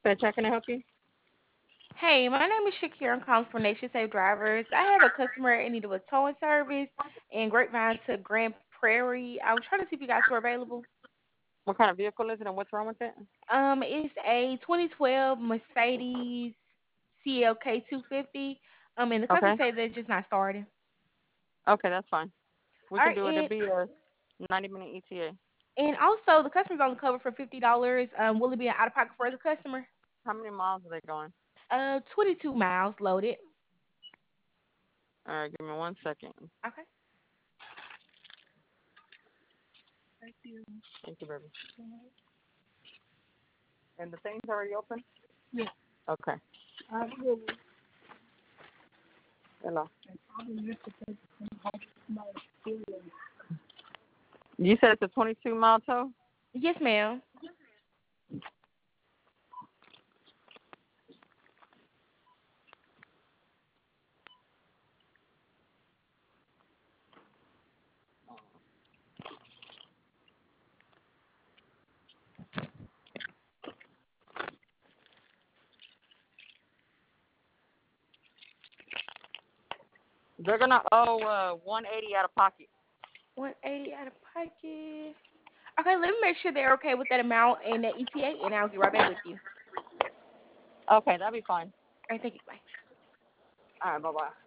Fetch, how can I help you? Hey, my name is Shakira. I'm calling from Nation Safe Drivers. I have a customer in need of a towing service in Grapevine to Grand Prairie. I was trying to see if you guys were available. What kind of vehicle is it and what's wrong with it? It's a 2012 Mercedes CLK 250. And the customer Okay. said they're just not starting. Okay, that's fine. We All can right, do it. It'll be a 90-minute ETA. and also the customer's only covered for $50. Will it be an out of pocket for the customer? How many miles are they going? 22 miles loaded. All right, give me 1 second. Okay. Thank you, baby. And the thing's already open? Yeah. Okay. Hello. You said it's a 22-mile tow? Yes, ma'am. They're gonna owe 180 out of pocket. 180 out of pocket. Okay, let me make sure they're okay with that amount and that ETA, and I'll get right back with you. Okay, that'll be fine. All right, thank you. Bye. All right, bye bye.